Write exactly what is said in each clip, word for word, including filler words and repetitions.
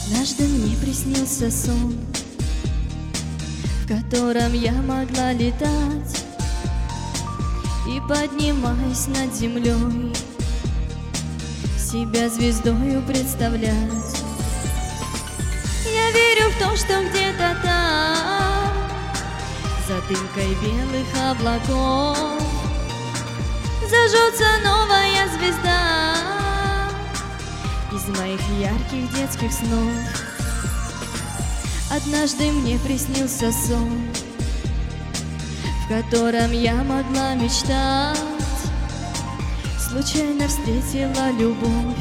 Однажды мне приснился сон, в котором я могла летать и, поднимаясь над землей, себя звездою представлять. Я верю в то, что где-то там, за дымкой белых облаков, зажжется новая звезда из моих ярких детских снов. Однажды мне приснился сон, в котором я могла мечтать, случайно встретила любовь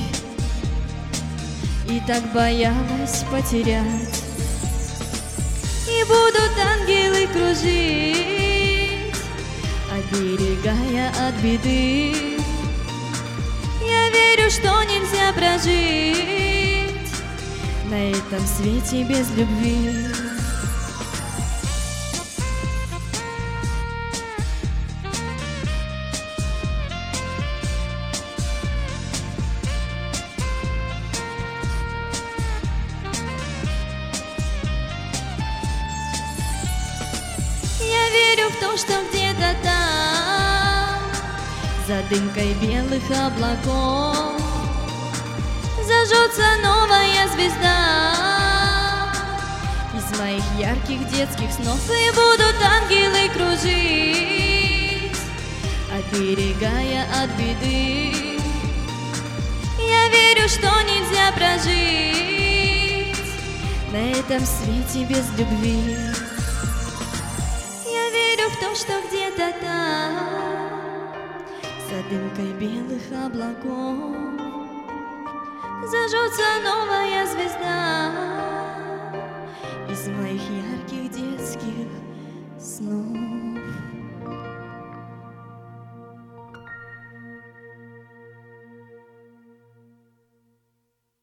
и так боялась потерять. И будут ангелы кружить, оберегая от беды. Я верю, что нельзя прожить на этом свете без любви. Я верю в то, что где-то там, за дымкой белых облаков, зажжется новая звезда из моих ярких детских снов. И будут ангелы кружить, оберегая от беды. Я верю, что нельзя прожить на этом свете без любви. Я верю в то, что где-то там, за дымкой белых облаков, зажжется новая звезда из моих ярких детских снов.